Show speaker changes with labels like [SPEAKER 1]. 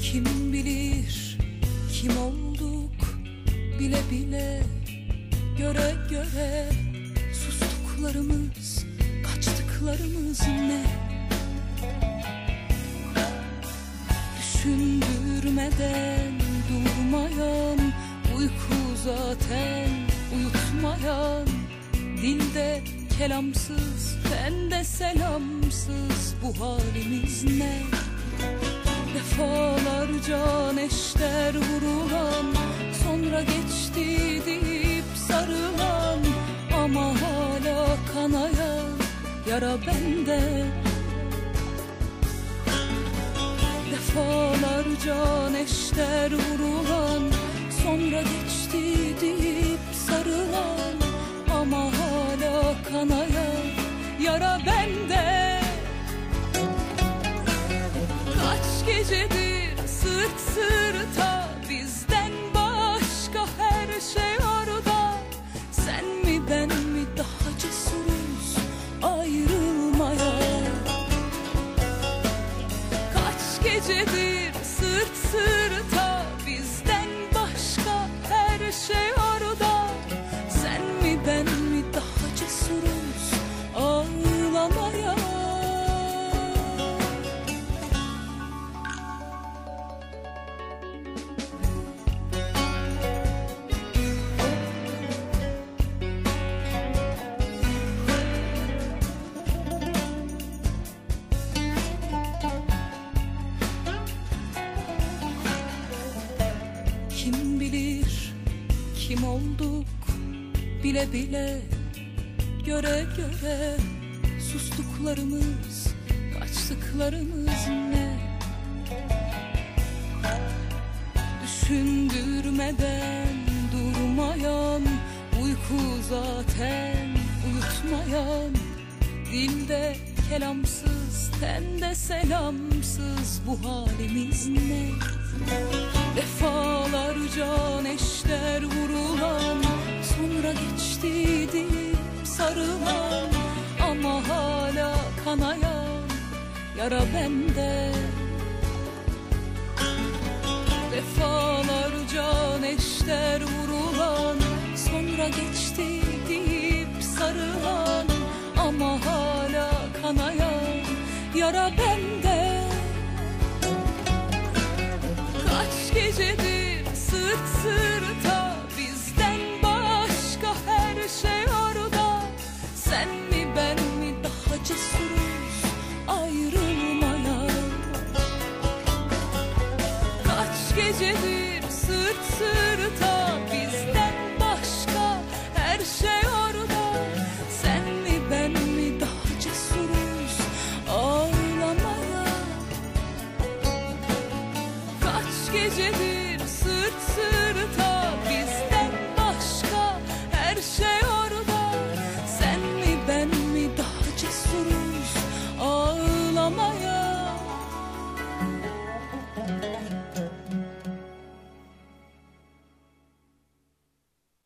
[SPEAKER 1] Kim bilir kim olduk bile bile, göre göre sustuklarımız, kaçtıklarımız ne? Düşündürmeden durmayan, uyku zaten uyutmayan, dilde kelamsız, bende selamsız, bu halimiz ne? Defalarca neşter vurulan, sonra geçti deyip sarılan, ama hala kanayan yara bende. Defalarca neşter vurulan, sonra geçti deyip sarılan, ama hala kanayan yara bende. Kaç gecedir sırt sırta, bizden başka her şey orada. Sen mi ben mi daha cesuruz ayrılmaya? Kaç gecedir sırt sırta, bizden başka her şey orada. Sen mi ben mi daha cesuruz ağlamaya? Kim bilir kim olduk bile bile, göre göre sustuklarımız, kaçtıklarımız ne? Düşündürmeden durmayan, uyku zaten uyutmayan, dilde kelamsız, tende selamsız, bu halimiz ne? Defalarca neşter vurulan, sonra geçti deyip sarılan, ama hala kanayan yara bende. Defalarca neşter vurulan, sonra geçti deyip sarılan, ama hala kanayan yara bende. Kaç gecedir sırt sırta, bizden başka her şey orada. Sen mi ben mi daha cesuruz ayrılmaya? Kaç gecedir sırt sırta,